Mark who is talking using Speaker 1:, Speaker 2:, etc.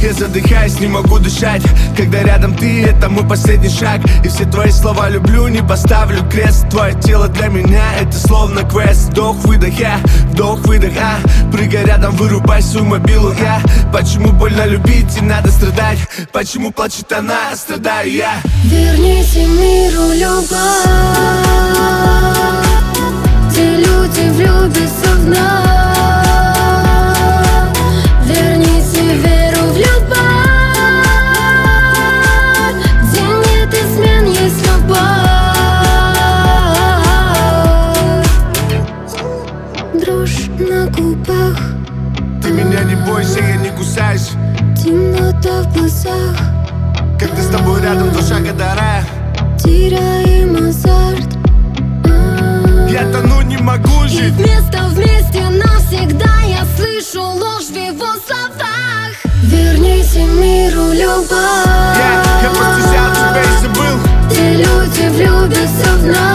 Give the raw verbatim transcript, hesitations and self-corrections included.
Speaker 1: Я задыхаюсь, не могу дышать, когда рядом ты, это мой последний шаг. И все твои слова люблю, не поставлю крест. Твое тело для меня, это словно квест. Вдох-выдох, я, вдох-выдох, а прыгай рядом, вырубай свою мобилу, я. Почему больно любить и надо страдать? Почему плачет она, страдаю я?
Speaker 2: Верните миру любовь, где люди влюбятся вновь. Верните веру в любовь, где нет измен, есть любовь. Дрожь на губах,
Speaker 1: Ты меня не бойся, я не кусаюсь.
Speaker 2: темнота в глазах,
Speaker 1: Когда с тобой рядом, два шага до рая.
Speaker 2: теряем азарт.
Speaker 1: Я тону, не могу
Speaker 2: И
Speaker 1: жить.
Speaker 2: вместо вместе навсегда я слышу ложь в его словах. Верните миру любовь,
Speaker 1: Я, я просто взял тебя и забыл.
Speaker 2: где люди влюбятся вновь.